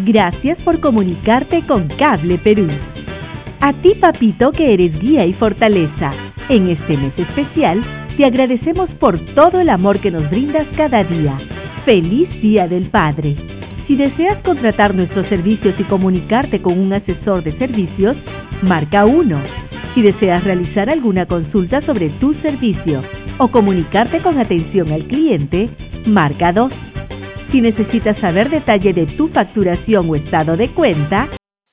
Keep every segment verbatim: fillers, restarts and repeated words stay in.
Gracias por comunicarte con Cable Perú. A ti, papito, que eres guía y fortaleza. En este mes especial, te agradecemos por todo el amor que nos brindas cada día. ¡Feliz Día del Padre! Si deseas contratar nuestros servicios y comunicarte con un asesor de servicios, marca uno. Si deseas realizar alguna consulta sobre tu servicio o comunicarte con atención al cliente, marca dos. Si necesitas saber detalle de tu facturación o estado de cuenta,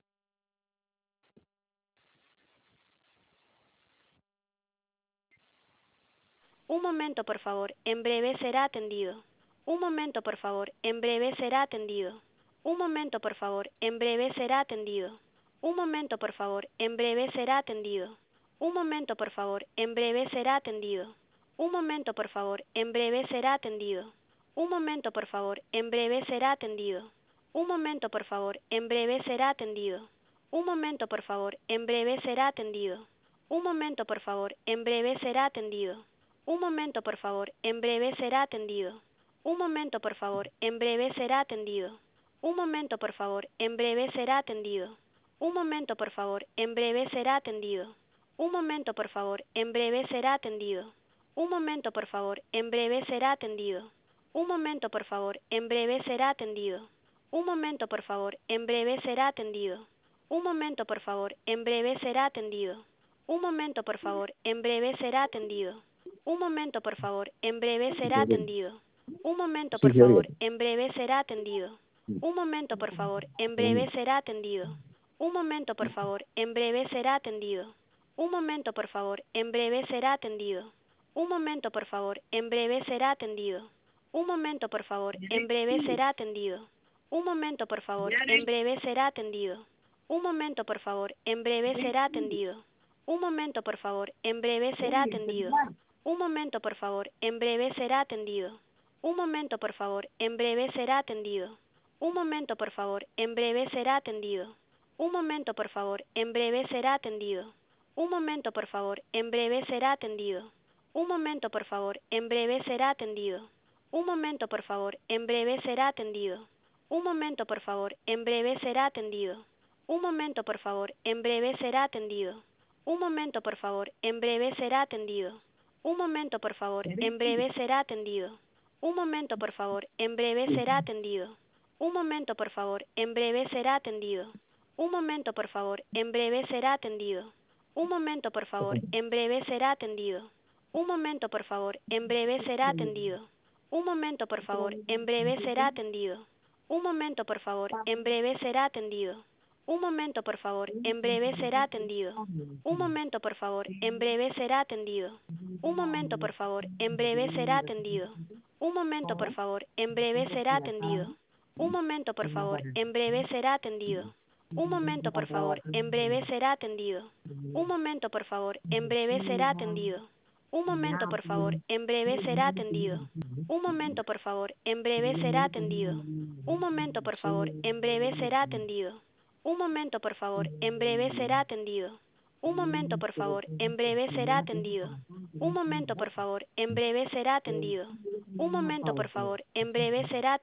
Un momento, por favor. En breve será atendido. Un momento, por favor. En breve será atendido. Un momento, por favor. En breve será atendido. Un momento, por favor. En breve será atendido. Un momento, por favor. En breve será atendido. Un momento, por favor. En breve será atendido. Un momento, por favor. En breve será atendido. Un momento, por favor. En breve será atendido. Un momento, por favor. En breve será atendido. Un momento, por favor. En breve será atendido. Un momento, por favor. En breve será atendido. Un momento, por favor. En breve será atendido. Un momento, por favor. En breve será atendido. Un momento, por favor. En breve será atendido. Un momento, por favor. En breve será atendido. Un momento, por favor. En breve será atendido. Un momento, por favor. En breve será atendido. Un momento, por favor. En breve será atendido. Un momento, por favor. En breve será atendido. Un momento, por favor. En breve será atendido. Un momento, por favor. En breve será atendido. Un momento, Sí, por sí, oiga. favor. En breve será atendido. Un momento, por favor. En breve será atendido. Un momento, por favor. En breve será atendido. Un momento, por favor. En breve será atendido. Un momento, por favor. En breve será atendido. Un momento, por favor. En breve será atendido. Un momento, por favor. En breve será atendido. Un momento, por favor. En breve será atendido. Un momento, por favor. En breve será atendido. Un momento, por favor. En breve será atendido. Un momento, por favor. En breve será atendido. Un momento, por favor. En breve será atendido. Un momento, por favor. En breve será atendido. Un momento, por favor. En breve será atendido. Un momento, por favor. En breve será atendido. Un momento, por favor. En breve será atendido. Un momento, por favor. En breve será atendido. Un momento, por favor. En breve será atendido. Un momento, por favor. En breve será atendido. Un momento, por favor. En breve será atendido. Un momento, por favor. En breve será atendido. Un momento, por favor. En breve será atendido. Un momento, por favor. En breve será atendido. Un momento, por favor. En breve será atendido. Un momento, por favor. En breve será atendido. Un momento, por favor. En breve será atendido. Un momento, por favor. En breve será atendido. Un momento, por favor. En breve será atendido. Un momento, por favor. En breve será atendido. Un momento, por favor. En breve será atendido. Un momento, por favor. En breve será atendido. Un momento, por favor. En breve será atendido. Un momento, por favor. En breve será atendido. Un momento, por favor. En breve será atendido. Un momento, por favor. En breve será atendido. Un momento, por favor. En breve será atendido. Un momento, por favor. En breve será atendido. Un momento, por favor. En breve será atendido. Un momento, por favor. En breve será atendido. Un momento, por favor. En breve será atendido. Un momento, por favor. En breve será